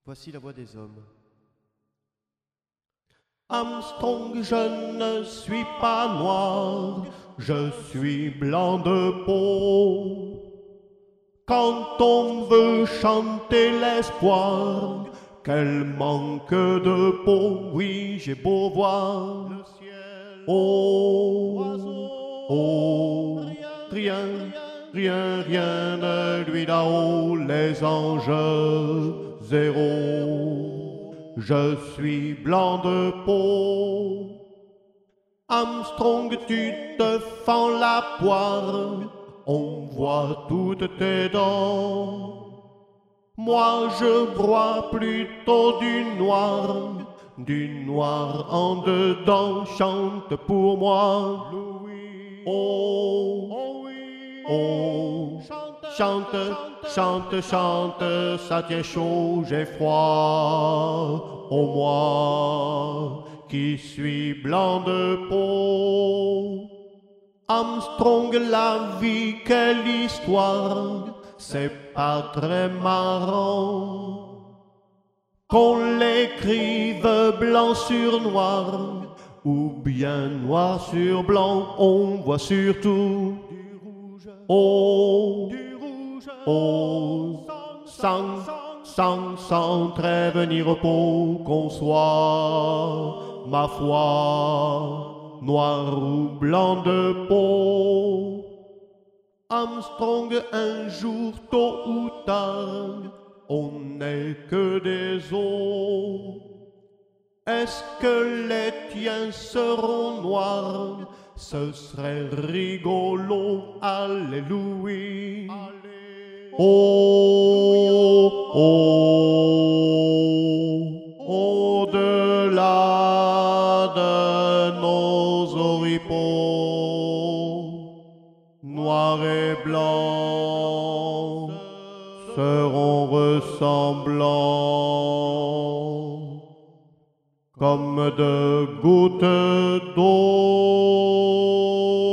Voici la voix des hommes. Armstrong, je ne suis pas noir, je suis blanc de peau. Quand on veut chanter l'espoir, quel manque de peau, oui, j'ai beau voir le ciel, oh, rien, rien ne lui là-haut, les anges zéro. Je suis blanc de peau. Armstrong, tu te fends la poire, on voit toutes tes dents. Moi, je broie plutôt du noir en dedans. Chante pour moi, Louis. Oh, oh, chante, chante, chante, ça tient chaud, j'ai froid. Oh, moi qui suis blanc de peau. Armstrong, la vie, quelle histoire, c'est pas très marrant. Qu'on l'écrive blanc sur noir, ou bien noir sur blanc, on voit surtout du rouge, oh, sans trêve ni repos, qu'on soit, ma foi, noir ou blanc de peau. Armstrong, un jour, tôt ou tard, on n'est que des os. Est-ce que les tiens seront noirs? Ce serait rigolo, alléluia. Oh, oh, au-delà de nos oripeaux, noir et blanc seront ressemblants comme de gouttes d'eau.